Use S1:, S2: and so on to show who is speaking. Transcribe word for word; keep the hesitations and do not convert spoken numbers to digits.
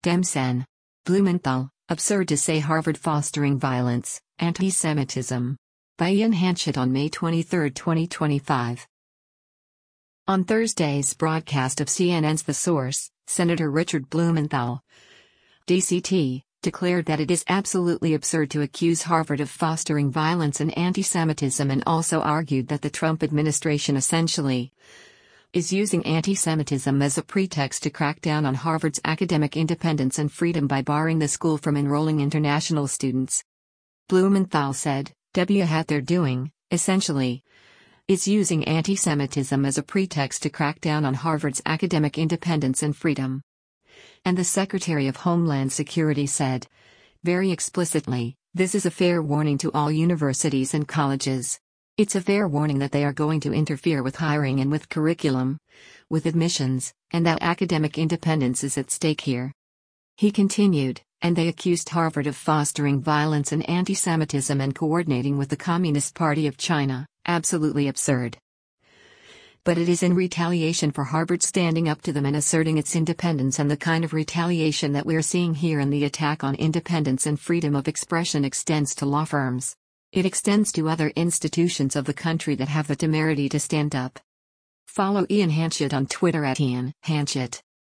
S1: Demsen. Blumenthal, absurd to say Harvard fostering violence, anti-Semitism. By Ian Hanchett on May twenty-third, twenty twenty-five. On Thursday's broadcast of C N N's The Source, Senator Richard Blumenthal, D C T, declared that it is absolutely absurd to accuse Harvard of fostering violence and anti-Semitism, and also argued that the Trump administration essentially is using anti-Semitism as a pretext to crack down on Harvard's academic independence and freedom by barring the school from enrolling international students. Blumenthal said, "W hat they're doing, essentially, is using anti-Semitism as a pretext to crack down on Harvard's academic independence and freedom." And the Secretary of Homeland Security said, very explicitly, "This is a fair warning to all universities and colleges. It's a fair warning that they are going to interfere with hiring and with curriculum, with admissions, and that academic independence is at stake here." He continued, "And they accused Harvard of fostering violence and anti-Semitism and coordinating with the Communist Party of China. Absolutely absurd. But it is in retaliation for Harvard standing up to them and asserting its independence, and the kind of retaliation that we're seeing here in the attack on independence and freedom of expression extends to law firms. It extends to other institutions of the country that have the temerity to stand up." Follow Ian Hanchett on Twitter at Ian Hanchett.